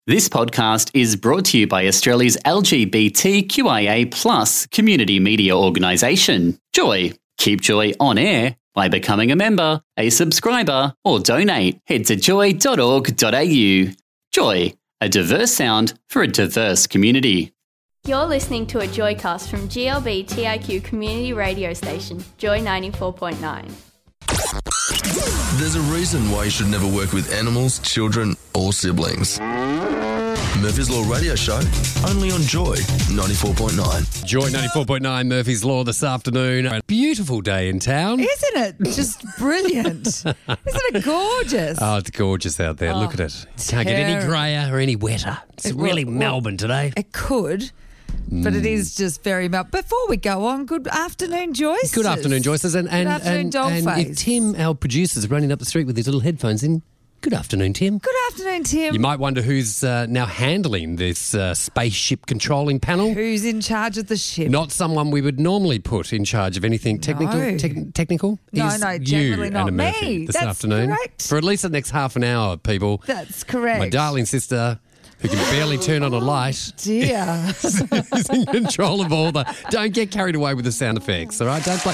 This podcast is brought to you by Australia's LGBTQIA+ community media organisation, Joy. Keep Joy on air by becoming a member, a subscriber, or donate. Head to joy.org.au. Joy, a diverse sound for a diverse community. You're listening to a Joycast from GLB TIQ community radio station, Joy 94.9. There's a reason why you should never work with animals, children, or siblings. Murphy's Law Radio Show, only on Joy 94.9. Joy 94.9, Murphy's Law this afternoon. A beautiful day in town. Isn't it just brilliant? Isn't it gorgeous? Oh, it's gorgeous out there. Look at it. Can't get any grayer or any wetter. It's really Melbourne today. It could, but it is just very Before we go on, good afternoon, Joyce. Good afternoon, Joyces. And if Dollface. Tim, our producer, is running up the street with his little headphones in, good afternoon, Tim. Good afternoon, Tim. You might wonder who's now handling this spaceship controlling panel. Who's in charge of the ship? Not someone we would normally put in charge of anything technical. No. Technical? No, Is generally you, not Anna Murphy, me. this That's afternoon. correct. For at least the next half an hour, people. That's correct. My darling sister, who can barely turn on a light, Dear. is in control of all the... Don't get carried away with the sound effects, all right? Don't play...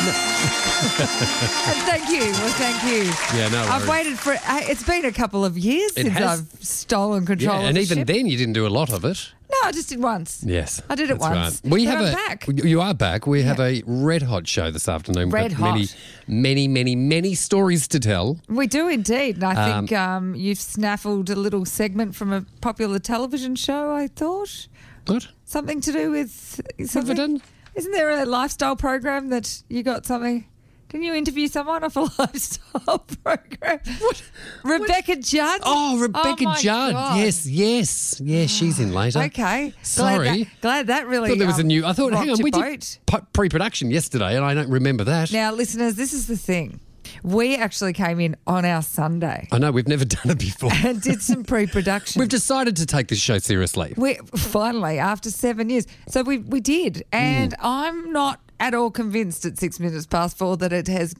Thank you. Well, thank you. Yeah, no I've worries. waited for... It's been a couple of years since has. I've stolen control Yeah, of and the even ship. then you didn't do a lot of it. No, I just did once. Yes. I did it that's once. Right. We But have I'm a... back. You are back. We have a red-hot show this afternoon. We've Red got hot. many stories to tell. We do indeed. And I think you've snaffled a little segment from a popular television show, I thought. What? Something to do with What have I something. done? Isn't there a lifestyle program that you got something? Didn't you interview someone off a lifestyle program? What? Rebecca Judd? Oh, Rebecca my Judd. God. Yes, she's in later. Okay. Sorry. Glad that really I thought there was a new... I thought, hang on, rocked we your did boat. pre-production yesterday and I don't remember that. Now, listeners, this is the thing. We actually came in on our Sunday I know, we've never done it before. and did some pre-production. We've decided to take this show seriously. We finally, after 7 years. So we did. And I'm not at all convinced at 6 minutes past 4 that it has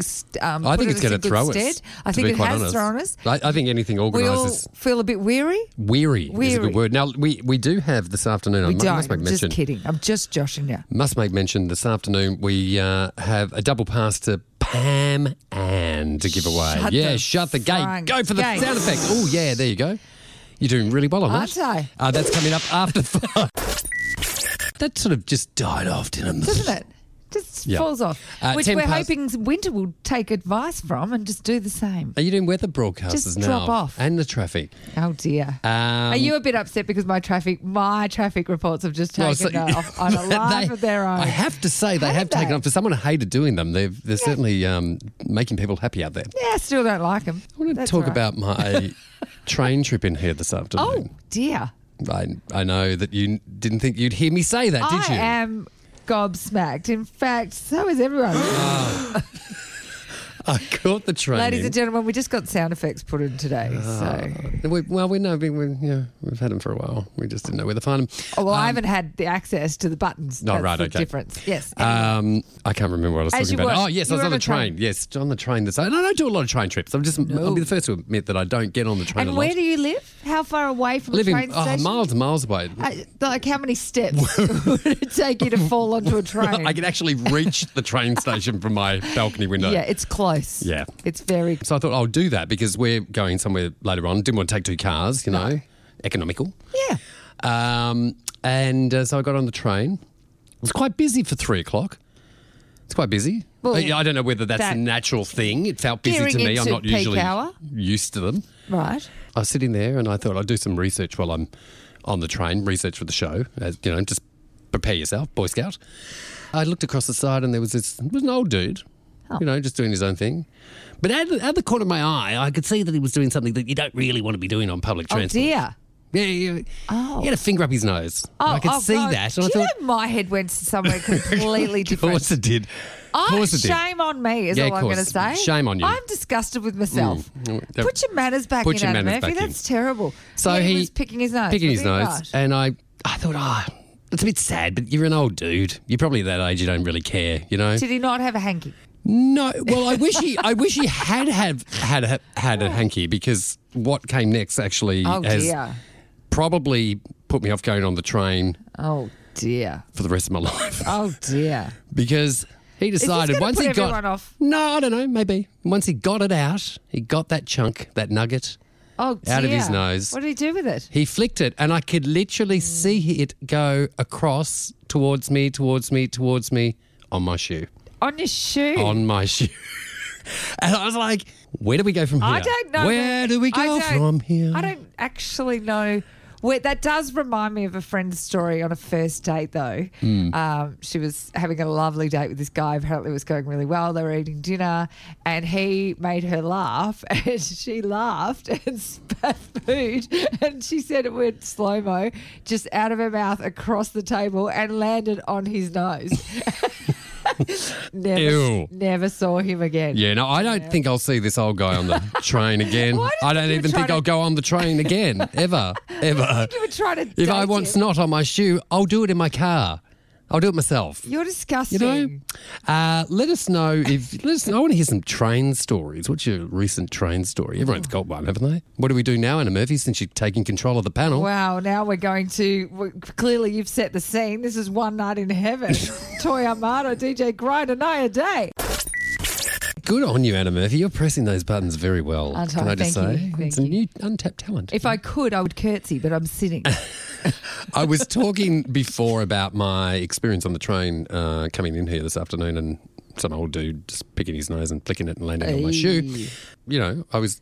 I think it's going to throw us. I think it has thrown us. I think anything We all organised is feel a bit weary. weary is a good word. Now, we do have this afternoon, I We don't. must make I'm mention. just kidding. I'm just joshing you. Must make mention this afternoon we have a double pass to Pam Ann to give away. Shut the gate. front Go for the gate. sound effect. Oh, yeah, there you go. You're doing really well on that. Aren't I? That's coming up after 5. That sort of just died off, didn't it? Doesn't it? Just Yeah. falls off. Which 10 we're past- hoping Winter will take advice from and just do the same. Are you doing weather broadcasters Just now? drop off. And the traffic. Oh, dear. Are you a bit upset because my traffic reports have just taken off on a life of their own? I have to say, they have taken off. For someone who hated doing them, they're certainly making people happy out there. Yeah, I still don't like them. I want to talk about my train trip in here this afternoon. Oh, dear. I know that you didn't think you'd hear me say that, did you? I am gobsmacked. In fact, so is everyone. I caught the train. Ladies and gentlemen, we just got sound effects put in today. We know we've had them for a while. We just didn't know where to find them. Well, I haven't had the access to the buttons. Oh, That's right, the okay. difference. Yes. I can't remember what I was As talking you about. were. Oh, yes, I You was were on the train. Yes, on the train. And I don't do a lot of train trips. I'll be the first to admit that I don't get on the train And a lot. where do you live? How far away from I live the train station? miles and miles away. Like how many steps would it take you to fall onto a train? I can actually reach the train station from my balcony window. Yeah, it's close. Yeah. It's very... So I thought I'll do that because we're going somewhere later on. Didn't want to take 2 cars, economical. Yeah. So I got on the train. It was quite busy for 3 o'clock. It's quite busy. Well, I don't know whether that's that- a natural thing. It felt busy Gearing to me. I'm into not peak usually hour. used to them. Right. I was sitting there and I thought I'd do some research while I'm on the train, research for the show. Just prepare yourself, Boy Scout. I looked across the side and there was an old dude, just doing his own thing. But out the corner of my eye, I could see that he was doing something that you don't really want to be doing on public transport. Oh, dear. Yeah. He had a finger up his nose. I could see God. that. Do And I you thought, know my head went somewhere completely of different? course it did. Of course it did. Shame on me is Yeah, all of I'm going to course. say. Shame on you. I'm disgusted with myself. Mm. Put your manners back Put in, your Adam manners Murphy. back in. That's terrible. So he he was picking his nose. Picking Was his he? nose. Right. And I thought, it's a bit sad, but you're an old dude. You're probably that age, you don't really care, Did he not have a hanky? No, well, I wish he had a hanky because what came next actually Oh, has dear. probably put me off going on the train Oh, dear. for the rest of my life. Oh, dear. Because he decided gonna once put he got everyone off? No, I don't know, maybe. Once he got it out, he got that chunk, that nugget Oh, dear. out of his nose. What did he do with it? He flicked it, and I could literally see it go across towards me on my shoe. On your shoe? On my shoe. And I was like, where do we go from here? I don't know. Where do we go from here? I don't actually know. That does remind me of a friend's story on a first date, though. She was having a lovely date with this guy. Apparently, it was going really well. They were eating dinner, and he made her laugh, and she laughed and spat food. And she said it went slow-mo, just out of her mouth across the table and landed on his nose. Ew. Never saw him again. Yeah, no, I don't think I'll see this old guy on the train again. Why did I don't you even try think to- I'll go on the train again, ever. You were trying to If I date want him. snot on my shoe, I'll do it in my car. I'll do it myself. You're disgusting. You know, let us know if. I want to hear some train stories. What's your recent train story? Everyone's got one, haven't they? What do we do now, Anna Murphy? Since you're taking control of the panel, Wow, now we're going to. Clearly, you've set the scene. This is One Night in Heaven. Toy Armado, DJ Grind, Anaya Day. good on you, Anna Murphy. You're pressing those buttons very well. Aren't I? Can I just Thank say you. Thank it's a you. new untapped talent. If I could, I would curtsy, but I'm sitting. I was talking before about my experience on the train coming in here this afternoon, and some old dude just picking his nose and flicking it and landing on my shoe. You know,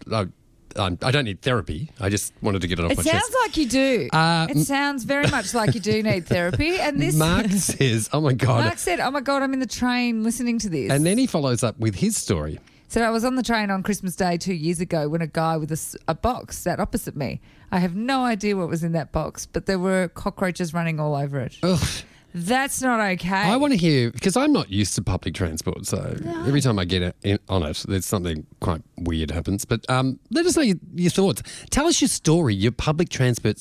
I don't need therapy. I just wanted to get it off It my sounds chest. like you do. It sounds very much like you do need therapy. And this Mark says, "Oh my god!" Mark said, "Oh my God, I'm in the train listening to this." And then he follows up with his story. So I was on the train on Christmas Day 2 years ago when a guy with a box sat opposite me. I have no idea what was in that box, but there were cockroaches running all over it. Ugh. That's not okay. I want to hear, because I'm not used to public transport, so every time I get on it, there's something quite weird happens. But let us know your thoughts. Tell us your story, your public transport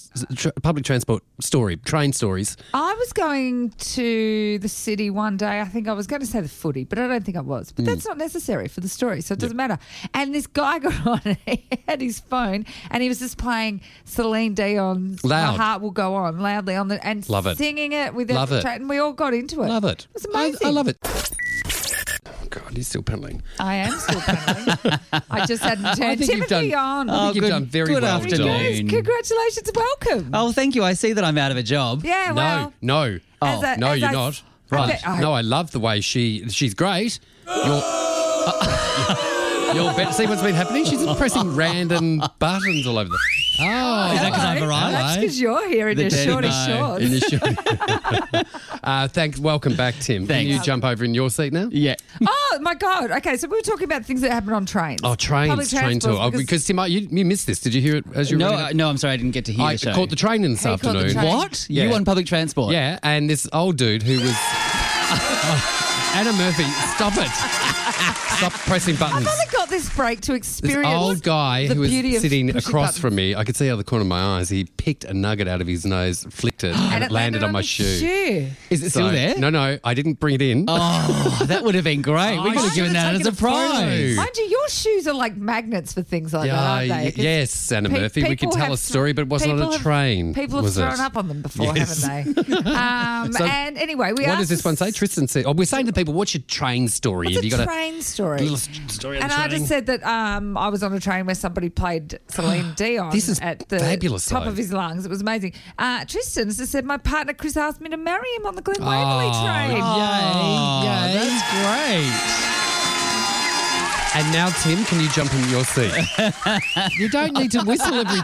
story, train stories. I was going to the city one day. I think I was going to say the footy, but I don't think I was. But that's not necessary for the story, so it doesn't matter. And this guy got on and he had his phone and he was just playing Celine Dion's Loud. My Heart Will Go On loudly on the and Love it. singing it with Love the it. train, and we all got into it. Love it. It was amazing. I love it. Oh, God, he's still pedaling. I am still paddling. I just hadn't I turned think you've Timothy done- on. I think you've good- done very good well, afternoon. John. Yes, congratulations, welcome. Oh, thank you. I see that I'm out of a job. Yeah, well. No. as a- No, as you're I- not. I Right. bet- I- No, I love the way she's great. You're better. See what's been happening? She's pressing random buttons all over the. Oh, Is that 'cause I've arrived? That's because you're here in The your dirty shorty no. shorts. in your show. Thanks. Welcome back, Tim. Thanks. Can you jump over in your seat now? Yeah. Oh my God! Okay, so we were talking about things that happen on trains. Oh, trains, Public train tour. transport, Oh, because Tim, you missed this. Did you hear it as you were reading it? No, I'm sorry. I didn't get to hear I the show. caught the train in this He caught the afternoon. train. What? Yeah. You on public transport? Yeah, and this old dude who was. Anna Murphy, stop it. Stop pressing I've buttons. only got this break to This experience. old guy the who was beauty of sitting pushing across buttons. from me, I could see out of the corner of my eyes, he picked a nugget out of his nose, flicked it, and it landed on my your shoe. Is it still So- there? No, I didn't bring it in. Oh, that would have been great. We I could have given should've that as taken a a photo. prize. Mind you, your shoes are like magnets for things like that, aren't they? 'Cause yes, Anna Murphy. We could people tell have a story, but it wasn't on people a train. People have was thrown it? up on them before, Yes. haven't they? So, and anyway, we What asked does this one say? Tristan said, we're saying to people, what's your train story? What's Have you a got train story? a little story on And the I train? just said that I was on a train where somebody played Celine Dion This is at the fabulous, top though. of his lungs. It was amazing. Tristan just said my partner Chris asked me to marry him on the Glen Waverley train. Yay. That's great. And now, Tim, can you jump in your seat? You don't need to whistle every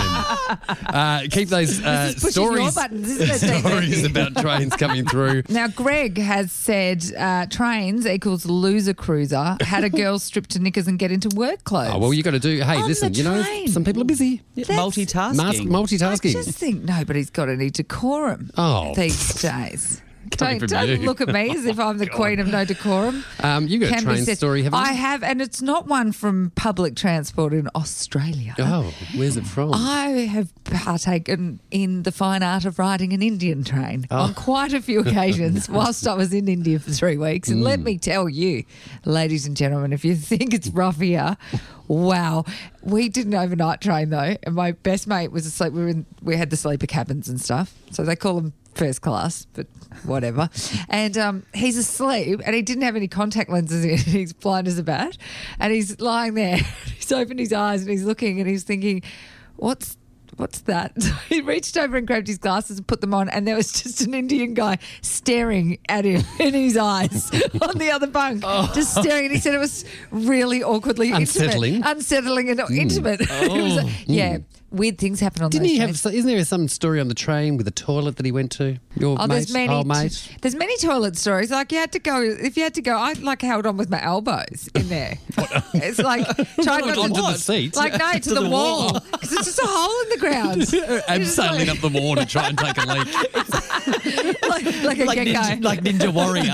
time. Keep those This is pushing your stories, buttons, isn't it, stories David? about trains coming through. Now, Greg has said trains equals loser cruiser. Had a girl strip to knickers and get into work clothes. Oh, well, you got to do. Hey, On listen, the you know, train. some people are busy. Multitasking. Multitasking. I just think nobody's got any decorum these days. Coming from Don't you. look at me as if I'm the queen of no decorum. You got a Can be train said. story, haven't you? I have, and it's not one from public transport in Australia. Oh, where's it from? I have partaken in the fine art of riding an Indian train Oh. on quite a few occasions whilst I was in India for 3 weeks. And let me tell you, ladies and gentlemen, if you think it's rough here, Wow. We did an overnight train though, and my best mate was asleep. We had the sleeper cabins and stuff, so they call them first class, but whatever. And he's asleep, and he didn't have any contact lenses in. He's blind as a bat, and he's lying there. He's opened his eyes and he's looking, and he's thinking, "What's that?" So he reached over and grabbed his glasses and put them on, and there was just an Indian guy staring at him in his eyes on the other bunk, just staring. And he said it was really awkwardly unsettling and intimate. It was weird things happen on Didn't those he trains. have? Isn't there some story on the train with a toilet that he went to? Your mate, old mate. There's many toilet stories. Like if you had to go, I like held on with my elbows in there. It's like trying not onto to the seat. Like no, to the wall because it's just a hole in the ground. Abseiling up the wall to try and take a leak. like a gecko. Like Ninja Warrior.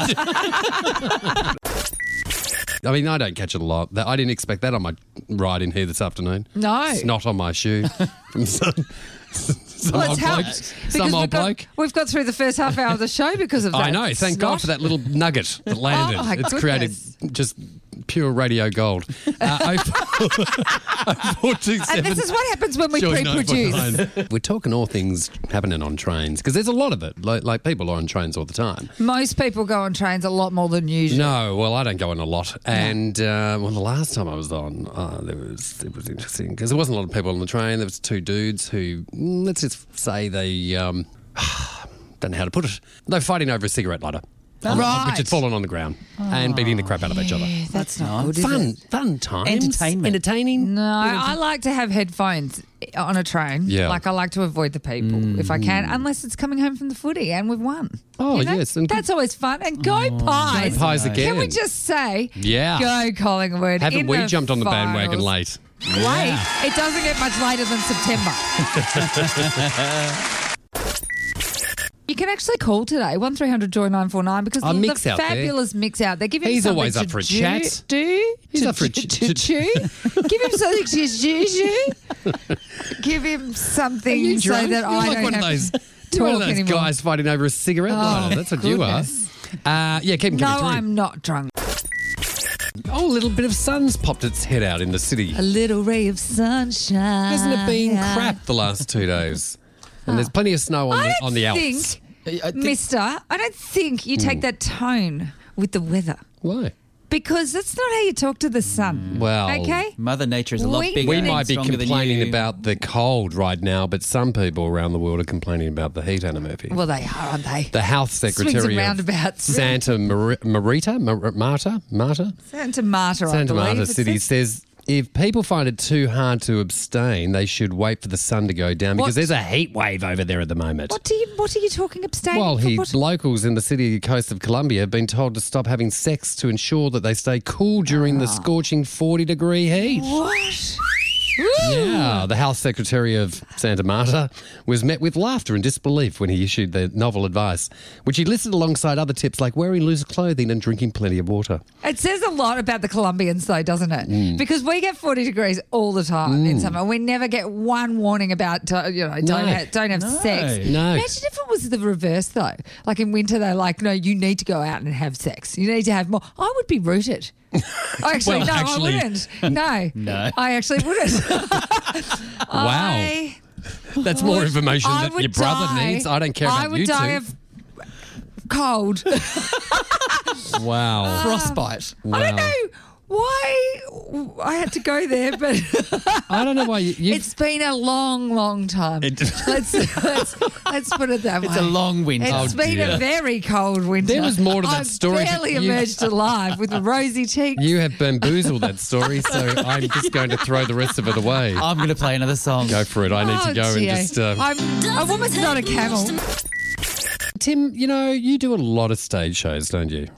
I mean, I don't catch it a lot. I didn't expect that on my ride in here this afternoon. No. Snot on my shoe from some Well, old it's bloke. helped Some because old bloke. we've got through the first half hour of the show because of that. I know. Thank God for that little nugget that landed. Oh, my It's goodness. created just pure radio gold. 0427. And this is what happens when we Joy pre-produce. 9.9. We're talking all things happening on trains because there's a lot of it. Like people are on trains all the time. Most people go on trains a lot more than usual. No, well, I don't go on a lot. And the last time I was on, it was interesting because there wasn't a lot of people on the train. There was two dudes who, let's just say they, don't know how to put it. They're fighting over a cigarette lighter. Right. Which had fallen on the ground and beating the crap out of each other. Yeah, that's not good, is it? Fun times. Entertainment. Entertaining. No, I like to have headphones on a train. Yeah. Like I like to avoid the people if I can, unless it's coming home from the footy and we've won. Oh, You know? yes. And That's always fun. And go Pies. Go Pies again. Can we just say, Yeah. go Collingwood. Haven't in we the jumped on the bandwagon finals. late? Late? It doesn't get much later than September. You can actually call today, 1300 Joy 949, because Our the mix out there. fabulous mix out. They give him He's something always to up for a do- chat. Do He's to up for a chew. ch- Chew. Give him something to chew. Give him something Are you so drunk? that You're I like don't one of have those, to you're one talk of those anymore. guys fighting over a cigarette lighter. That's what goodness. you are. Yeah, keep them No, coming through. I'm not drunk. Oh, a little bit of sun's popped its head out in the city. A little ray of sunshine. Hasn't it been crap the last 2 days? And there's plenty of snow on the Alps. Mister, I don't think you take that tone with the weather Why? because that's not how you talk to the sun. Well, Okay? Mother Nature is a lot We- bigger we and might be stronger than complaining you. about the cold right now, but some people around the world are complaining about the heat, Anna Murphy. Well, they are, aren't they? The health Swings secretary and of roundabouts. Santa Marta Santa Marta, I Santa believe. Marta It City says. says if people find it too hard to abstain, they should wait for the sun to go down because What? there's a heat wave over there at the moment. What are you talking abstaining Well, from? What? locals in the city coast of Colombia have been told to stop having sex to ensure that they stay cool during the scorching 40-degree heat. What? Yeah, the health secretary of Santa Marta was met with laughter and disbelief when he issued the novel advice, which he listed alongside other tips like wearing loose clothing and drinking plenty of water. It says a lot about the Colombians, though, doesn't it? Because we get 40 degrees all the time in summer. We never get one warning about, don't have sex. No. Imagine if it was the reverse, though. Like in winter, they're like, no, you need to go out and have sex. You need to have more. I would be rooted. Actually, Well, no, actually- I wouldn't. No. No. I actually wouldn't. Wow. That's more information I that would your brother die- needs. I don't care about I would you die two. of cold. Wow. Frostbite. I don't know why I had to go there, but I don't know why you it's been a long, long time. Let's put it that way. It's a long winter. It's been dear. a very cold winter. There was more to that I've story, barely but you- emerged alive with rosy cheeks. You have bamboozled that story, so I'm just going to throw the rest of it away. I'm going to play another song. Go for it. I need to go dear. and just. I'm a woman's not a camel. Tim, you do a lot of stage shows, don't you?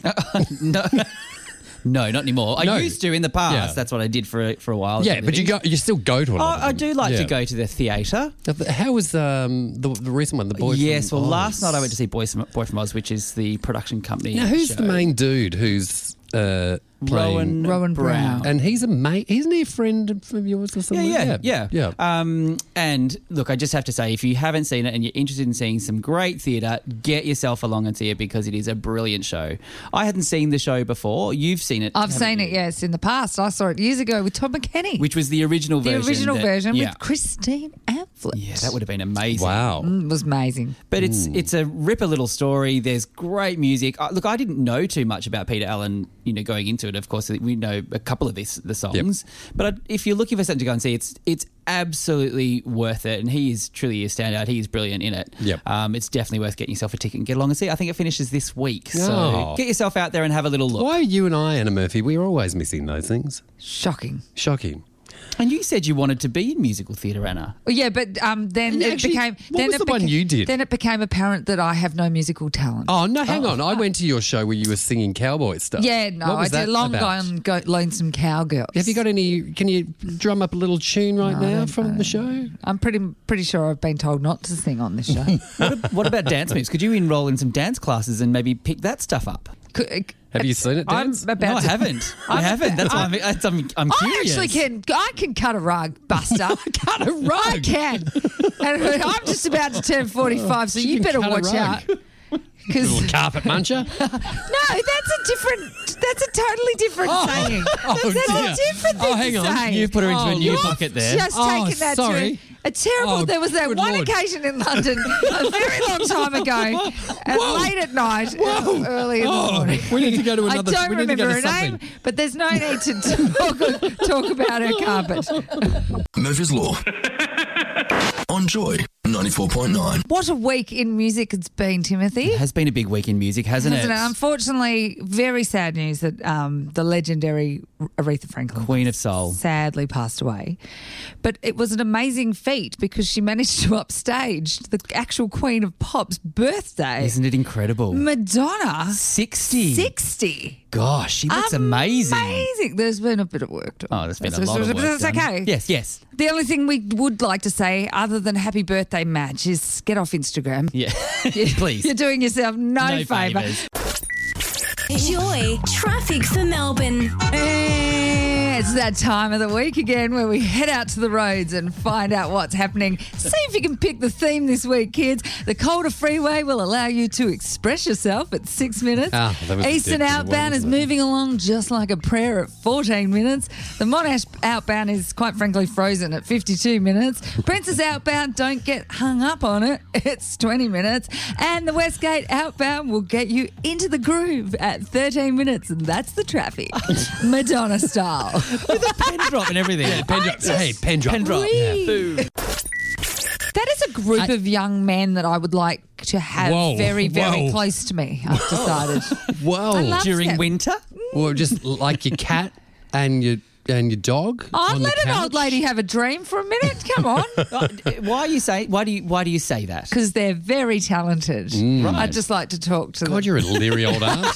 No, not anymore. No. I used to in the past. Yeah. That's what I did for a while. Yeah, but you still go to a lot. of I them. do like Yeah. to go to the theatre. How was the recent one, The Boy Yes, from well, Oz? last night I went to see Boy from Oz, which is the production company. Now, who's show. the main dude who's playing. Rowan Brown. And he's a mate. Isn't he a friend of yours or something? Yeah. And look, I just have to say, if you haven't seen it and you're interested in seeing some great theatre, get yourself along and see it because it is a brilliant show. I hadn't seen the show before. You've seen it. I've haven't seen you? it, yes, in the past. I saw it years ago with Tom McKenny. Which was the original the version. original version yeah. with Christine Amphlett. Yeah, that would have been amazing. Wow. It was amazing. But it's a ripper little story. There's great music. Look, I didn't know too much about Peter Allen, going into it. Of course, we know a couple of the songs. Yep. But if you're looking for something to go and see, it's absolutely worth it. And he is truly a standout. He is brilliant in it. Yep. It's definitely worth getting yourself a ticket and get along and see. I think it finishes this week. Oh. So get yourself out there and have a little look. Why are you and I, Anna Murphy, we're always missing those things? Shocking. Shocking. And you said you wanted to be in musical theatre, Anna. Well, yeah, but then And it actually, became... what then was it the one you did? Then it became apparent that I have no musical talent. Oh, no, hang on. I went to your show where you were singing cowboy stuff. Yeah, no, What I was did that Long about? Gone Lonesome Cowgirls. Have you got any? Can you drum up a little tune right now from the show? I'm pretty sure I've been told not to sing on this show. What about dance moves? Could you enroll in some dance classes and maybe pick that stuff up? Have you seen it dance? I'm about No, I to. haven't. I haven't. That's why I'm I curious. actually can. I can cut a rug, Buster. Cut a rug? I can. And I'm just about to turn 45, so you can better cut a watch rug. out. Little Because carpet muncher? that's a totally different saying. That's dear. a different thing hang to on. say. You've put her into a new You've bucket there. Just Oh, taken that sorry. to a terrible. Oh, there was that good one Lord. occasion in London a very long time ago, and late at night, early in the morning. We need to go to another. I don't we need to go remember to her name, something. but there's no need to talk about her carpet. Murphy's Law. On Joy 94.9. What a week in music it's been, Timothy. It has been a big week in music, hasn't it? Unfortunately, very sad news that the legendary Aretha Franklin, Queen of Soul. sadly passed away. But it was an amazing feat because she managed to upstage the actual Queen of Pop's birthday. Isn't it incredible? Madonna, 60. 60. Gosh, she looks amazing. Amazing. There's been a bit of work done. Oh, there's been a lot of work But it's done. okay. Yes. The only thing we would like to say, other than happy birthday match, is get off Instagram. Yeah. Please. You're doing yourself no favour. favours. Joy traffic for Melbourne. It's that time of the week again where we head out to the roads and find out what's happening. See if you can pick the theme this week, kids. The Calder Freeway will allow you to express yourself at 6 minutes. Ah, that was Eastern ridiculous, outbound is wasn't it? moving along just like a prayer at 14 minutes. The Monash outbound is quite frankly frozen at 52 minutes. Princess outbound, don't get hung up on it. It's 20 minutes. And the Westgate outbound will get you into the groove at 13 minutes. And that's the traffic. Madonna style. With a pen drop and everything. Pen drop. Hey, pen drop. Pen drop. Whee! Boom. That is a group of young men that I would like to have Whoa, very, very whoa. close to me, I've decided. Whoa. I love During that. winter? Or just like your cat and your dog. I'd on the let an couch? old lady have a dream for a minute. Come on. Why do you say that? Because they're very talented. Right. I'd just like to talk to them. God, you're a leery old ass.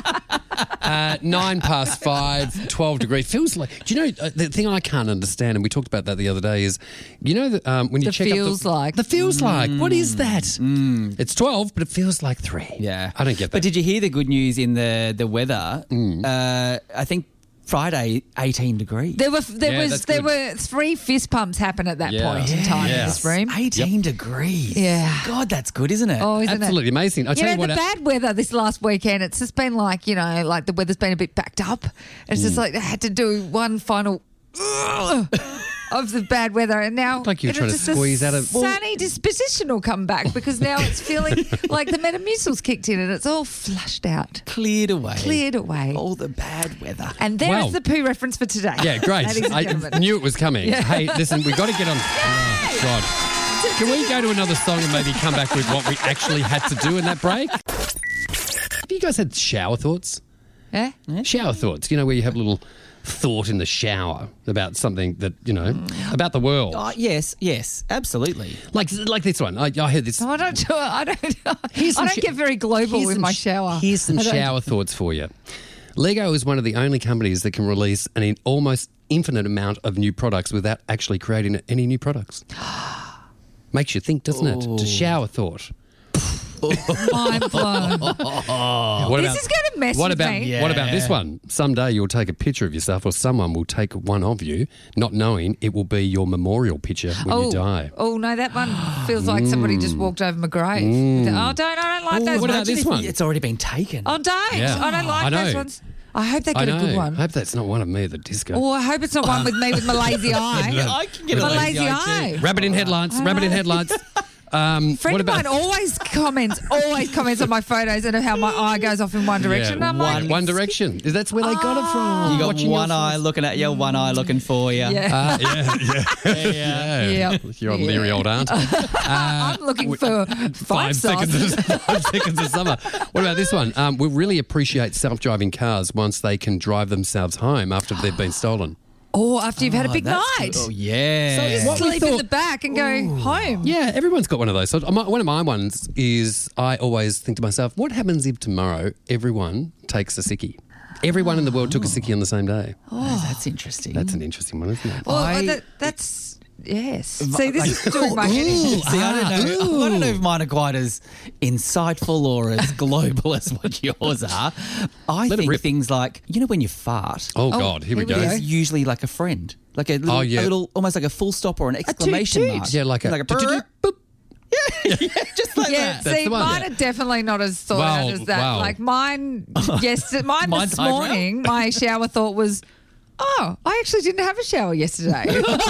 5:09, 12 degrees. Feels like, do you know, the thing I can't understand, and we talked about that the other day, is, you know, that when you The check feels up like. the feels like. What is that? It's 12, but it feels like 3. Yeah. I don't get that. But did you hear the good news in the weather? I think Friday, 18 degrees. There were that's good. were 3 fist pumps happen at that Yeah. point in time Yeah. in this room. 18 degrees. Yeah. God, that's good, isn't it? Oh, isn't it? Absolutely amazing. I You tell know, you what. the bad weather this last weekend, it's just been like, you know, like the weather's been a bit backed up. It's just like they had to do one final of the bad weather, and now Like you're it'll trying to just a squeeze out of- sunny disposition will come back because now it's feeling like the Metamucil's kicked in and it's all flushed out, Cleared away. cleared away. All the bad weather. And there's Wow. the poo reference for today. Yeah, great. Ladies and I gentlemen. knew it was coming. Hey, listen, we've got to get on. Oh, God. Can we go to another song and maybe come back with what we actually had to do in that break? Have you guys had shower thoughts? Yeah? Shower thoughts, you know, where you have a little thought in the shower about something that, you know, about the world. Yes, absolutely. Like this one. I heard this. I don't do it. I Here's some don't sh- get very global Here's with some my sh- shower. Here's some I don't- shower thoughts for you. Lego is one of the only companies that can release an almost infinite amount of new products without actually creating any new products. Makes you think, doesn't it? To shower thought. Mind blown. This is going to mess with me. What about this one? Someday you'll take a picture of yourself, or someone will take one of you, not knowing it will be your memorial picture when you die. Oh, no, that one feels like somebody just walked over my grave. I don't like those What ones. about this one? It's already been taken. Oh, don't. Yeah. I don't like I know. those ones. I hope they I get know. a good one. I hope that's not one of me at the disco. Oh, I hope it's not one with me with my lazy eye. I can get My a lazy eye. Rabbit in headlights. Rabbit in headlights. Friend What of mine always comments on my photos and how my eye goes off in one direction. And I'm like, One Direction. That's where they got it from. You got Watching one your eye looking at you, one eye looking for you. yeah. Yeah. Your leery old aunt. I'm looking for 5 stars. 5 seconds of summer. What about this one? We really appreciate self-driving cars once they can drive themselves home after they've been stolen. Or after you've had a big That's night. good. Oh, yeah. So you What we sleep in thought- the back and go home. Yeah, everyone's got one of those. So one of my ones is I always think to myself, what happens if tomorrow everyone takes a sickie? Everyone in the world took a sickie on the same day. Oh, that's interesting. That's an interesting one, isn't it? Well, that's yes. See, this is doing my head in. See, I don't know if mine are quite as insightful or as global as what yours are. I Let it think rip. things like, you know, when you fart, Oh, God, here we go. there's usually like a friend, like a little, Oh, yeah. a little, almost like a full stop or an exclamation toot. mark. Yeah, like a brr. boop. Just like Yeah, that. That's see, the one. mine are definitely not as thought out Wow, as that. wow. Like mine, mine Mine's this eyebrow. morning, my shower thought was, oh, I actually didn't have a shower yesterday.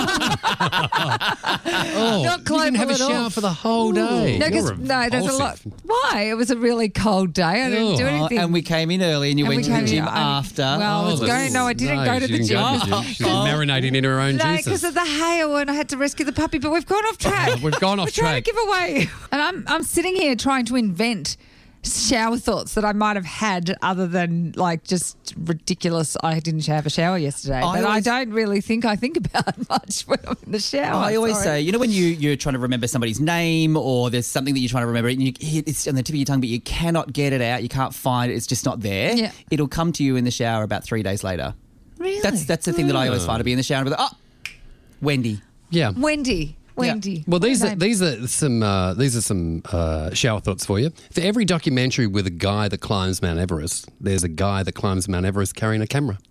Oh, Not you global didn't have a at all. shower for the whole day. No, You're there's a lot. repulsive. Why? It was a really cold day. I didn't do Oh, anything. And we came in early and you And went we to the came in- gym I- after. well, I was going. No, I didn't go to she the didn't gym. go to the gym. She was marinating in her own No, juices. because of the hail, and I had to rescue the puppy. But we've gone off track. We've gone off We're trying track. to give away. And I'm sitting here trying to invent shower thoughts that I might have had other than like just ridiculous. I didn't have a shower yesterday, but I don't really think I think about much when I'm in the shower. I always Sorry. say, you know, when you're trying to remember somebody's name or there's something that you're trying to remember and it's on the tip of your tongue, but you cannot get it out, you can't find it, it's just not there. Yeah. It'll come to you in the shower about 3 days later. Really? That's the thing that I always find to be in the shower and be like, oh, Wendy. Yeah. Wendy. Well, these What are a name. these are some shower thoughts for you. For every documentary with a guy that climbs Mount Everest, there's a guy that climbs Mount Everest carrying a camera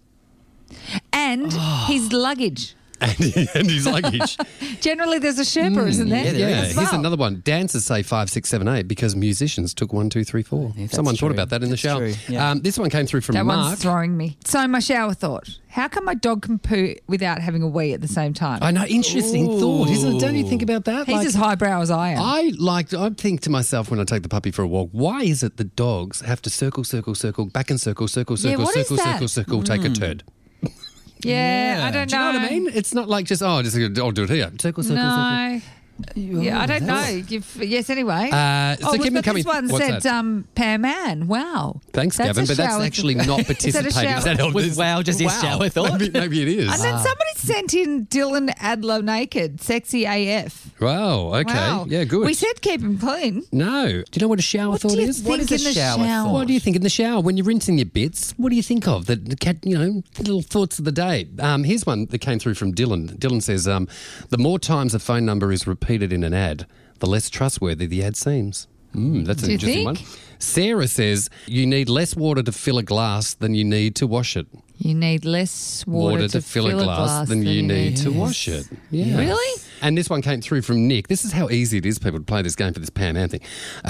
and his luggage. and his luggage. Generally, there's a Sherpa, isn't there? yeah, there Yeah, is. here's another one. Dancers say 5, 6, 7, 8 because musicians took 1, 2, 3, 4. that's Someone thought true. about that in That's the shower. true, yeah. This one came through from That Mark. one's throwing me. So my shower thought: how come my dog can poo without having a wee at the same time? I know, interesting thought, isn't it? Don't you think about that? He's as highbrow as I am. I think to myself when I take the puppy for a walk, why is it the dogs have to circle, back and circle, Yeah, what is that? take a turd? yeah, I don't Do you know what I mean? It's not like just, I'll do it here. Circle. No. Yeah, I don't know. Yes, anyway. So keep we've them got coming. This one What's said Pam Ann. Wow. Thanks, That's Gavin, a but that's shower- actually not participating. shower? Is that how Was this- wow just his shower thought? Maybe it is. And then somebody sent in Dylan Adlow naked, sexy AF. Wow, okay. Wow. Yeah, good. We said keep him clean. No. Do you know what a shower What thought do you is? think What is in a the shower thought? What do you think in the shower when you're rinsing your bits? What do you think of? The cat, little thoughts of the day. Here's one that came through from Dylan. Dylan says, the more times a phone number is repeated in an ad, the less trustworthy the ad seems. That's an Do you interesting think? one. Sarah says, you need less water to fill a glass than you need to wash it. You need less water To fill a glass than you need to wash it. Yeah. Really? And this one came through from Nick. This is how easy it is, people, to play this game for this Pam Ann thing.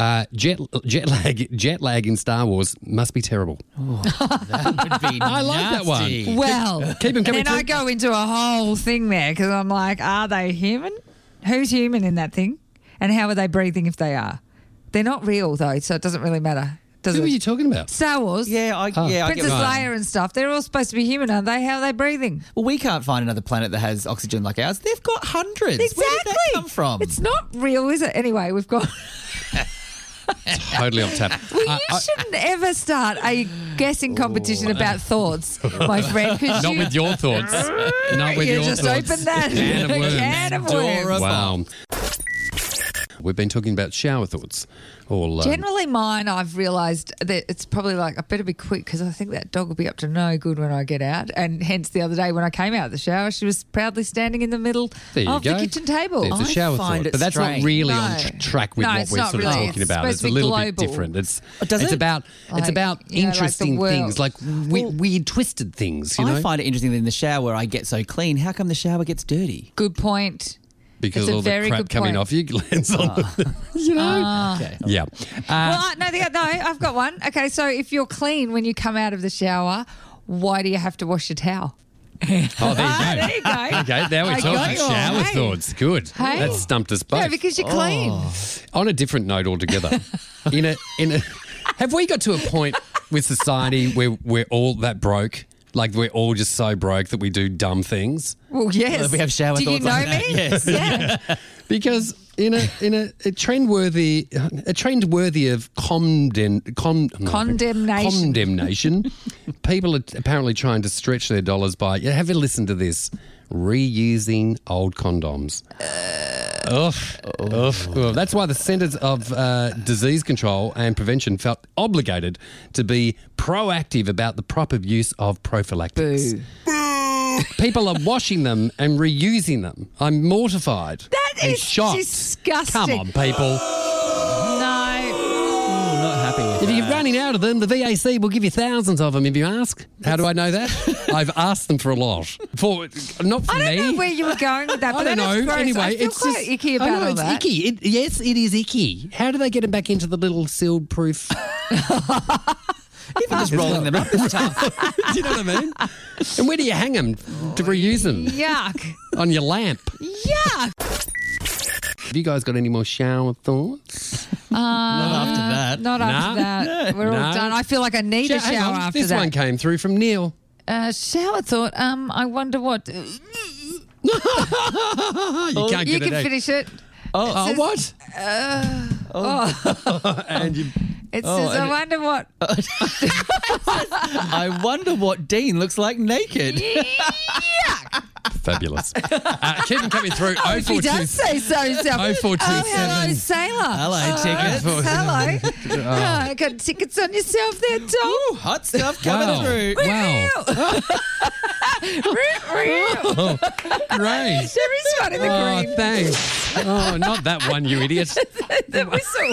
Jet lag in Star Wars must be terrible. That would be I like that one. nasty. Well, Keep him coming then I through. go into a whole thing there because I'm like, are they human? Who's human in that thing? And how are they breathing if they are? They're not real though, so it doesn't really matter, does Who it? are you talking about? Star Wars. I get Princess right. Leia and stuff. They're all supposed to be human, aren't they? How are they breathing? Well, we can't find another planet that has oxygen like ours. They've got hundreds. Exactly. Where did that come from? It's not real, is it? Anyway, we've got. Totally off tap. Well, you shouldn't ever start a guessing competition about thoughts, my friend. Not with your thoughts. Not with You your just thoughts. opened that Can of worms. can of worms. Wow. We've been talking about shower thoughts. All Generally, mine, I've realised that it's probably like I better be quick because I think that dog will be up to no good when I get out. And hence the other day when I came out of the shower, she was proudly standing in the middle There you of the go. kitchen table. There's a shower find thought, it but that's not strange. really No. on track with No, what it's we're not sort of really. talking It's about. supposed It's to a be little global. bit different. It's does it's it? about Like, like the interesting world. things, like weird twisted things. You know, I find it interesting that in the shower I get so clean. How come the shower gets dirty? Good point. because it's a all the very crap good coming point. off you lands on the, you know. Okay. Yeah. Well, no, I've got one. Okay, so if you're clean when you come out of the shower, why do you have to wash your towel? Oh, there you go. There you go. Okay, now we're I talking got you. shower Hey. thoughts. Good. Hey. That stumped us both. No, because you're clean. On a different note altogether, in a, have we got to a point with society where we're all that broke? Like we're all just so broke that we do dumb things? Well, yes. Well, we have shower Do you thoughts know like that, me? yes. Yeah. Because in a trend worthy of condemnation, people are apparently trying to stretch their dollars by. Have you listened to this? Reusing old condoms. Well, that's why the Centres of Disease Control and Prevention felt obligated to be proactive about the proper use of prophylactics. Boo. People are washing them and reusing them. I'm mortified. That and is shocked. disgusting. Come on, people. No. Oh, not happy with If that. you're running out of them, the VAC will give you thousands of them if you ask. How do I know that? I've asked them for a lot. Not for I don't me. know where you were going with that, I but don't that is know. gross. Anyway, I feel it's quite just icky I about know, all it's that. icky. Yes, it is icky. How do they get them back into the little sealed proof? Even just rolling them up is tough. Do you know what I mean? And where do you hang them to reuse them? Yuck. On your lamp. Yuck. Have you guys got any more shower thoughts? Not after that. Not after that. We're all No. done. I feel like I need a Hang shower on, after this that. one came through from Neil. Shower thought. I wonder what. You can't You get can it. finish it. Oh, what? And you. It says, I wonder what. I wonder what Dean looks like naked. Fabulous. Keep them coming through. He does say so himself. 0427. Oh, hello, sailor. Hello, tickets. Hello. Oh, got tickets on yourself there, Tom. Ooh, hot stuff coming through. Wow. Great. There is one in the Oh, green. thanks. Oh, not that one, you idiot. The whistle.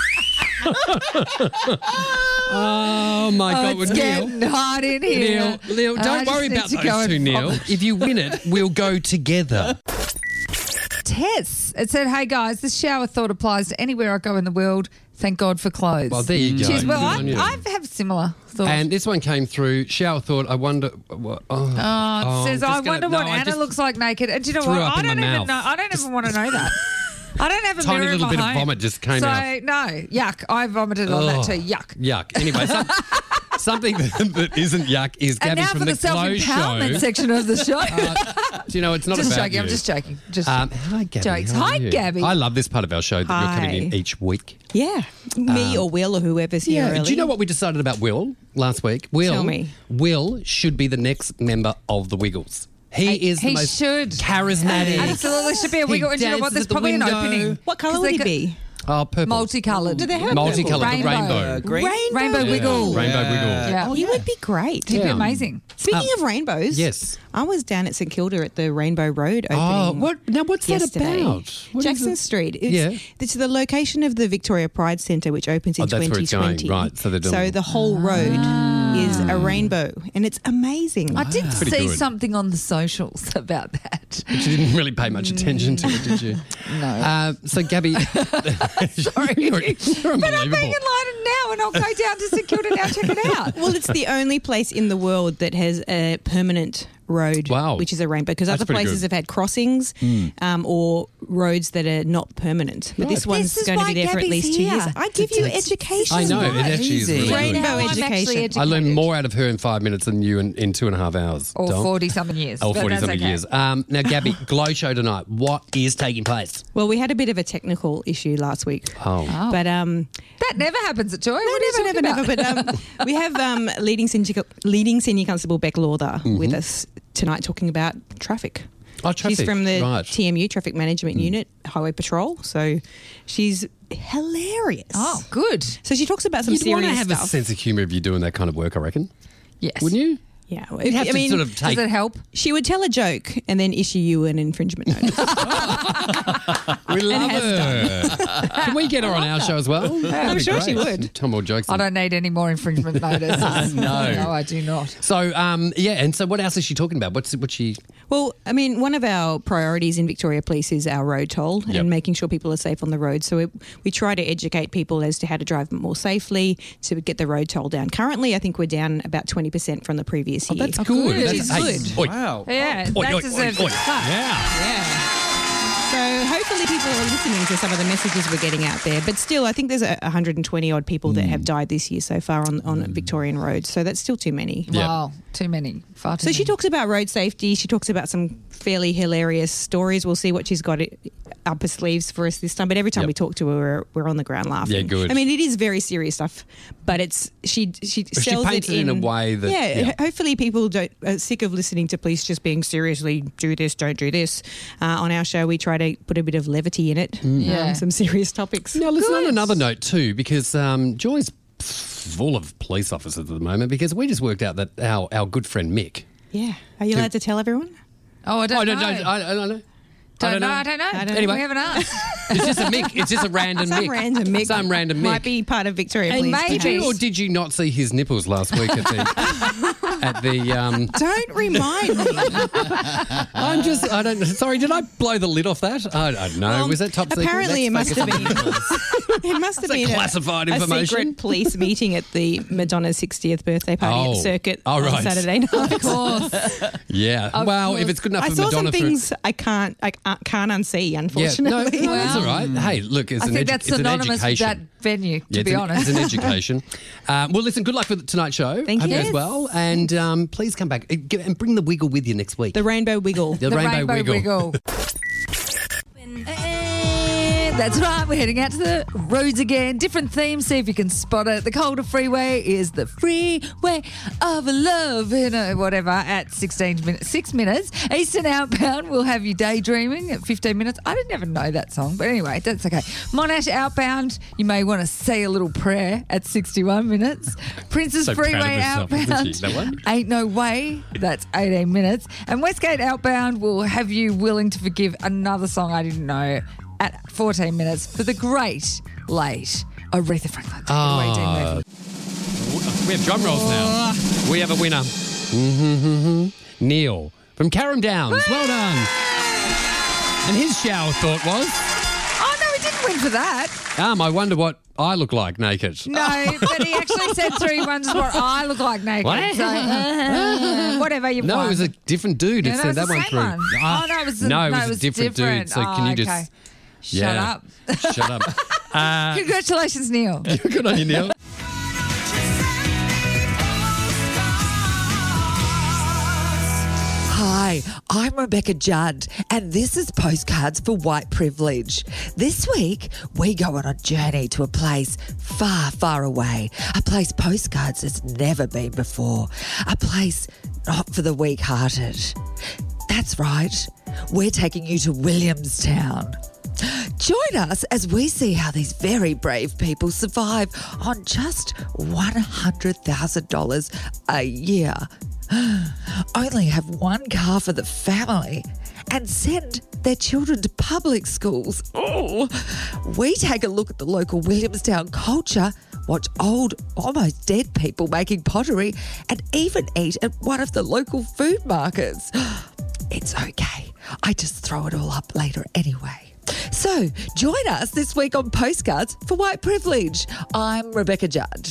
Oh, my Oh, God. it's Neil. getting hot in here. Neil, I don't just worry need about to go those and two, Neil. vomit. If you win it, we'll go together. Tess. It said, hey guys, this shower thought applies to anywhere I go in the world. Thank God for clothes. Well, there you go. Cheers. Well, Good on you. I have similar thoughts. And this one came through. Shower thought, I wonder. What, it says, I wonder what Anna just looks like naked. And do you know threw what? up I in my don't even mouth. know. I don't even want to know that. I don't have a Tiny mirror in little my bit of home. vomit just came so, out. no, yuck. I vomited on that too. Yuck. Yuck. Anyway, something that isn't yuck is And Gabby now from for the Glow self-empowerment Show. section of the show. Do you know, it's not just about joking. you. I'm just joking. Just Hi, Gabby. Jokes. How are Hi, you? Gabby. I love this part of our show that you're coming in Hi. each week. Yeah, me or Will or whoever's here. Do you know what we decided about Will last week? Will, Tell me. Will should be the next member of the Wiggles. He is the he most should. charismatic. Absolutely should be a wiggle. And do you know what? There's dances at the probably an window. opening. What colour 'Cause would they he got be? Oh, purple. Multicoloured. Do they have Multicoloured, the Rainbow. rainbow. Green? Rainbow wiggle. Rainbow wiggle. Yeah. Oh, he would be great. He'd be Yeah. amazing. Speaking of rainbows, Yes. I was down at St Kilda at the Rainbow Road opening. Oh, what's yesterday. that about? What is Jackson it? Street. Yeah. It's the location of the Victoria Pride Centre, which opens in Oh, that's where it's 2020. going. Right, so they're doing- the whole road is a rainbow, and it's amazing. I did Pretty see good. something on the socials about that. But you didn't really pay much attention to it, did you? No. So, Gabby, Sorry. you're But I'm being unbelievable. enlightened now, and I'll go down to St Kilda now. Check it out. Well, it's the only place in the world that has a permanent road, Wow. which is a rainbow. Because That's other pretty places good. have had crossings or roads that are not permanent. But this Right. one's This is going to why be there for at Gabby's least 2 years. here. I give you education. I know, it Right. actually is really Easy. good. Rainbow Now I'm actually education. educated. I learned more out of her in 5 minutes than you in 2.5 hours. Or Dom. 40-something years. Oh, but 40-something that's okay. years. Now, Gabby, Glow Show tonight. What is taking place? Well, we had a bit of a technical issue last week. Oh. But That never happens at Joy. What are you never. talking about? But we have leading senior constable Beck Lawther with us tonight talking about traffic. Oh, traffic. She's from the Right. TMU, Traffic Management Unit, Highway Patrol. So she's hilarious. Oh, good. So she talks about some You'd want to serious have stuff. a sense of humour if you're doing that kind of work, I reckon. Yes. Wouldn't you? Yeah. You'd have to sort of take... Does it help? She would tell a joke and then issue you an infringement notice. We love has her. Can we get her on our show as well? I'm sure she would. Tell more jokes. I don't need any more infringement notices. No. No, I do not. So, and so what else is she talking about? What's she... Well, I mean, one of our priorities in Victoria Police is our road toll Yep. and making sure people are safe on the road. So we try to educate people as to how to drive more safely to get the road toll down. Currently, I think we're down about 20% from the previous year. That's good. good. That's It's good. Wow. Yeah, Oi, that oi, deserves oi, oi. a clap. Yeah. So hopefully people are listening to some of the messages we're getting out there. But still, I think there's 120 odd people that have died this year so far on Victorian roads. So that's still too many. Yeah. Wow, too many. Far too So many. she talks about road safety. She talks about some fairly hilarious stories. We'll see what she's got up her sleeves for us this time. But every time Yep. we talk to her, we're on the ground laughing. Yeah, good. I mean, it is very serious stuff, but she sells paints it in a way that- yeah. yeah. Hopefully, people are sick of listening to police just being seriously do this, don't do this. On our show, we try to put a bit of levity in it. Yeah. Some serious topics. Now, listen, on another note too, because Joy's full of police officers at the moment, because we just worked out that our good friend Mick... Yeah. Are you allowed to tell everyone? Oh, I don't know. I don't know. I don't know. Anyway. We haven't asked. It's just a Mick. It's just a random Some Mick. random Mick. Some random Mick. Might be part of Victoria Police. maybe- Did you or did you not see his nipples last week at the Don't remind me. I don't sorry, did I blow the lid off that? I don't know. Was that top secret? Apparently, it must have been. It must have been classified a information. secret police meeting at the Madonna's 60th birthday party at Circuit on right. Saturday night. Of course. Yeah. Well, if it's good enough I for saw Madonna some things I can't unsee, yeah, unfortunately. no, that's all right. Hey, look, it's I an think that's it's an synonymous with education. that venue, to Yeah, be honest. It's an education. Well, listen, good luck for tonight's show. Thank Hope you. it goes well. And please come back and bring the wiggle with you next week. The Rainbow Wiggle. The rainbow wiggle. And that's right, we're heading out to the roads again. Different themes, see if you can spot it. The Calder Freeway is the freeway of love, whatever, at 6 minutes. Eastern Outbound will have you daydreaming at 15 minutes. I didn't ever know that song, but anyway, that's okay. Monash Outbound, you may want to say a little prayer at 61 minutes. Princess So proud of Freeway herself, isn't Outbound, she? That one? Ain't No Way, that's 18 minutes. And Westgate Outbound will have you willing to forgive another song I didn't know at 14 minutes for the great late Aretha Franklin. Take it away, Dean Murphy. We have drum rolls now. We have a winner. Neil from Carrum Downs. Well done. And his shower thought was, Oh, no, he didn't win for that. I wonder what I look like naked. No, but he actually said 3 wonders what I look like naked. What? So, whatever, you've No, won. it was a different dude. Yeah, It no, said it's that the one same through. one. Ah, Oh, no, it was no, it was was a different dude. So can you okay. just Shut up. Shut up. Congratulations, Neil. Good on you, Neil. Hi, I'm Rebecca Judd, and this is Postcards for White Privilege. This week, we go on a journey to a place far, far away, a place postcards has never been before, a place not for the weak-hearted. That's right, we're taking you to Williamstown. Join us as we see how these very brave people survive on just $100,000 a year. Only have one car for the family and send their children to public schools. Oh. We take a look at the local Williamstown culture, watch old, almost dead people making pottery, and even eat at one of the local food markets. It's okay. I just throw it all up later anyway. So join us this week on Postcards for White Privilege. I'm Rebecca Judd.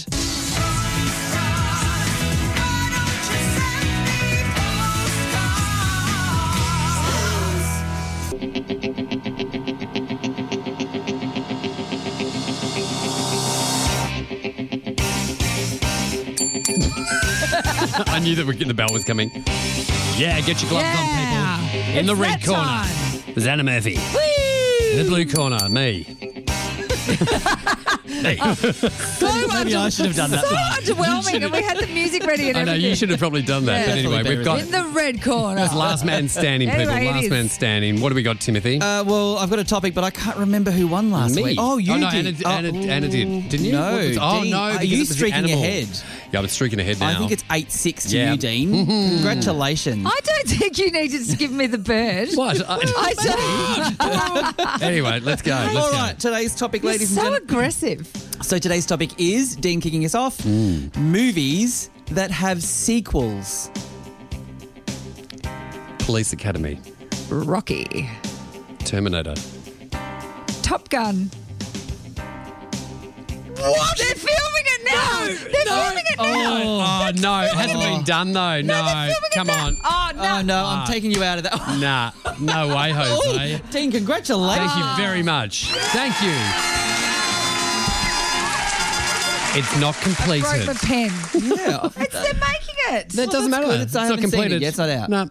I knew that the bell was coming. Yeah, get your gloves on, people. In the red that corner, time. there's Anna Murphy. In the blue corner, me. Maybe I should have done that. So underwhelming, and we had the music ready and I know everything. you should have probably done that. Yeah. But anyway, Definitely we've got In the red corner. that's last man standing, people. Anyway, it Last is. man standing. What do we got, Timothy? Well, I've got a topic, but I can't remember who won last Me. week. Oh, you no, did. Anna did. Didn't you? No. What was- oh, Dean, no. are because you it was the streaking animal. ahead? Yeah, I'm streaking ahead now. I think it's 8-6 to Yeah. you, Dean. Congratulations. I don't think you needed to give me the bird. What? I don't. Anyway, let's go. Let's All go. right, today's topic, You're ladies and so gentlemen. aggressive. So today's topic is, Dean kicking us off, movies that have sequels. Police Academy. Rocky. Terminator. Top Gun. What? They're filming it now. They're filming it now. Oh, no. It hasn't been done, though. No. they're filming Come it now. on. Oh, no. Oh, no, I'm taking you out of that. Nah. No way, Jose. Dean, congratulations. Thank you very much. Thank you. It's not Broke completed. my pen. Yeah. They're making it. That doesn't that's matter. good. It's I not haven't seen it completed. yet. It's not out. No.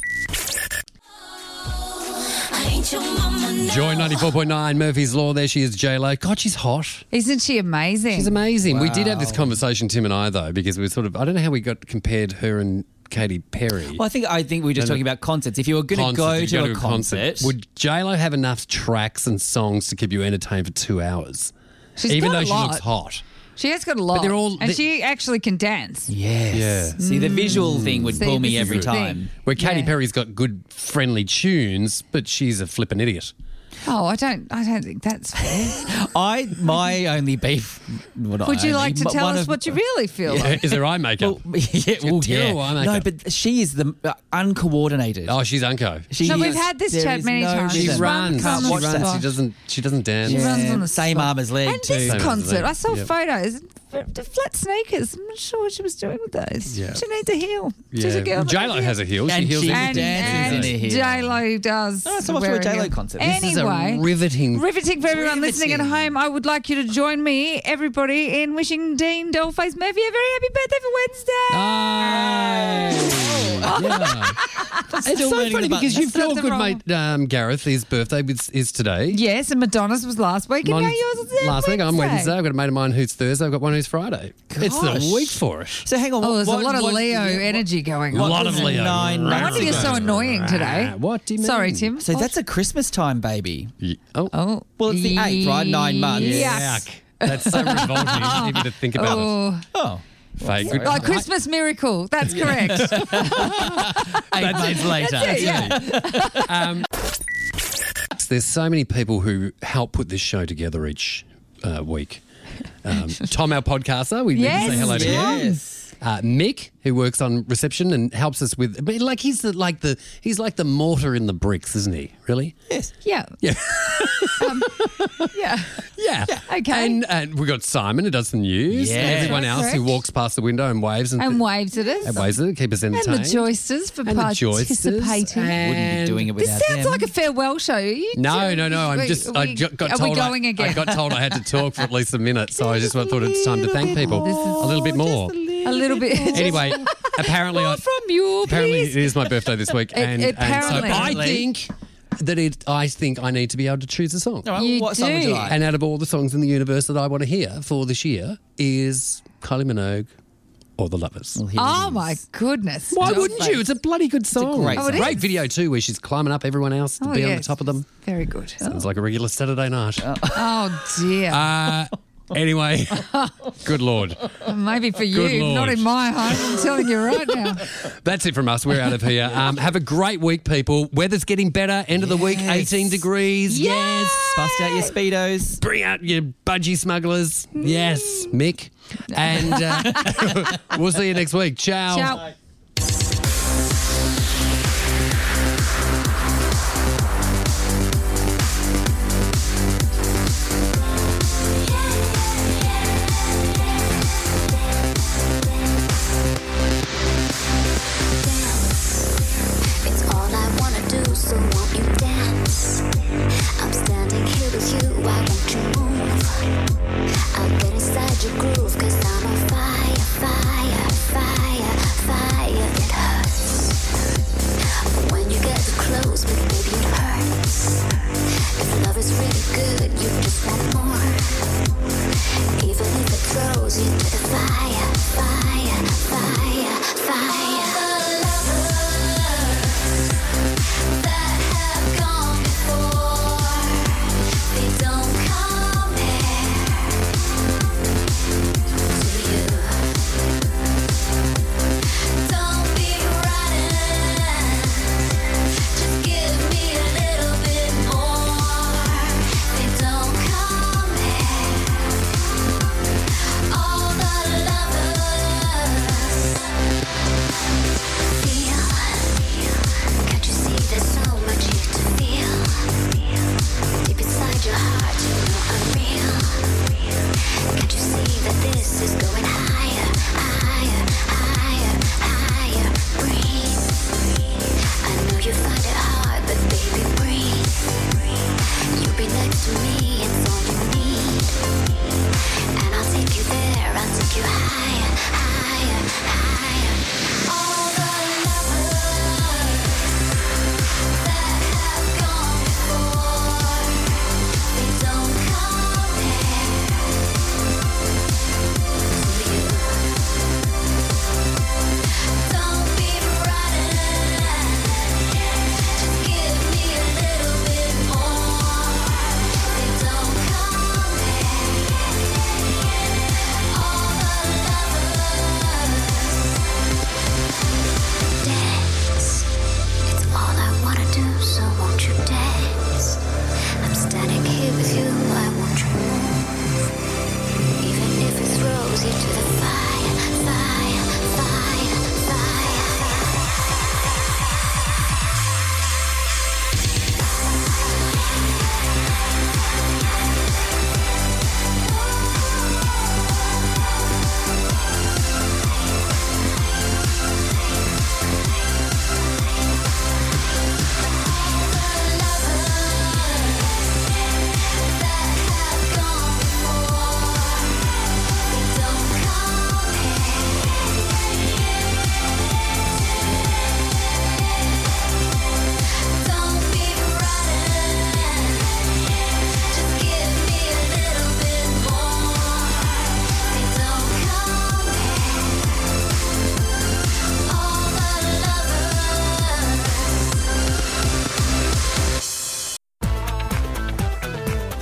Joy 94.9, Murphy's Law. There she is, J-Lo. God, she's hot. Isn't she amazing? She's amazing. We did have this conversation, Tim and I, though, because we were sort of, I don't know how we got compared her and Katy Perry. Well, I think we were just talking about concerts. If you were going to go If you to a concert, would J-Lo have enough tracks and songs to keep you entertained for 2 hours? She's Even got though a she lot. looks hot. She has got a lot. they're all- and they- she actually can dance. yes. Yeah. See, the visual thing would See, pull me this is every the time. thing. Where Katy Yeah. Perry's got good, friendly tunes, but she's a flippin' idiot. Oh, I don't think that's fair. My only beef. Would you like to tell us what you really feel like? Is her eye makeup? Well, yeah, well, terrible eye No, makeup. but she is the uncoordinated. Oh, she's unco. She No, we've is- had this there chat is many no times. She She rhythm. runs runs. on She the runs. spot. She doesn't dance. She runs on the Same spot. arm as leg And too. this Same concert, as leg. I saw Yep. photos. The flat sneakers. I'm not sure what she was doing with those. Yeah. She needs a heel. She's a girl. that J-Lo needs has a heel. She And heals she everything. dances in a heel. J-Lo does. Oh, so much wear for a J-Lo heel. concert. This is a Anyway, riveting. for everyone listening at Riveting. home, I would like you to join me, everybody, in wishing Dean Dollface Murphy a very happy birthday for Wednesday. Yeah. It's Still so waiting funny the because button. you've got That's good the mate Gareth. His birthday is today. Yes, and Madonna's was last week, and now Mine's yours is last week. I'm Wednesday. I've got a mate of mine who's Thursday. I've got one who's Friday. It's Gosh. the week for it. So hang on. Oh, there's what- a lot of what- Leo what- energy going A on. lot of was Leo. 9 No months wonder you're so ago? annoying today. What do you mean? Sorry, Tim. So that's a Christmas time, baby. Oh. Oh. Well, it's the 8th, right? 9 months. Yuck. That's so revolting even to think about it. Oh. Oh. Fake. Like Christmas miracle. That's correct. 8 months later. That's it, yeah. There's so many people who help put this show together each week. Tom, our podcaster, we need to say hello to him. Yes. Mick, who works on reception and helps us with, but like he's like the mortar in the bricks, isn't he? Really? Yes. Yeah. Yeah. Yeah. Yeah. Okay. And we got Simon who does the news. Yes. And everyone Right, else who correct. walks past the window and waves And waves at us. and waves it, keep us And entertained. the Joysters for And the Joysters. participating. Wouldn't be doing it This without sounds them. like a farewell show. No. I'm just. I got Are told. we going again? I got told I had to talk for at least a minute, so I just thought it's time to thank people a little bit more. a little bit. Anyway, apparently, More from you, apparently please. it is my birthday this week, and so apparently. I think that I think I need to be able to choose a song. All right, You what song would you do. like? And out of all the songs in the universe that I want to hear for this year is Kylie Minogue or The Lovers. Well, here Oh it my is. goodness. Why Dollface. wouldn't you? It's a bloody good song. great Oh, it Great is. video too, where she's climbing up everyone else to Oh, be on the yes. top of them. Very good. Sounds like a regular Saturday night. Oh dear. Anyway, good Lord. Maybe for Good you, Lord. not in my home. I'm telling you right now. That's it from us. We're out of here. Have a great week, people. Weather's getting better. End of the week, Yes. 18 degrees. Yes. Bust out your Speedos. Bring out your budgie smugglers. Yes, Mick. And we'll see you next week. Ciao. Ciao. It's all I wanna do, so won't you dance? I'm standing here with you, why won't you move? I'll get inside your groove, 'cause I'm on fire, fire, fire, fire.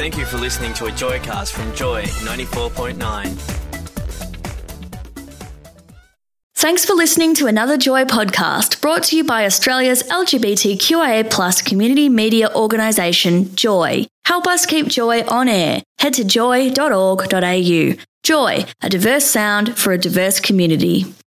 Thank you for listening to a Joycast from Joy 94.9. Thanks for listening to another Joy podcast brought to you by Australia's LGBTQIA+ community media organisation, Joy. Help us keep Joy on air. Head to joy.org.au. Joy, a diverse sound for a diverse community.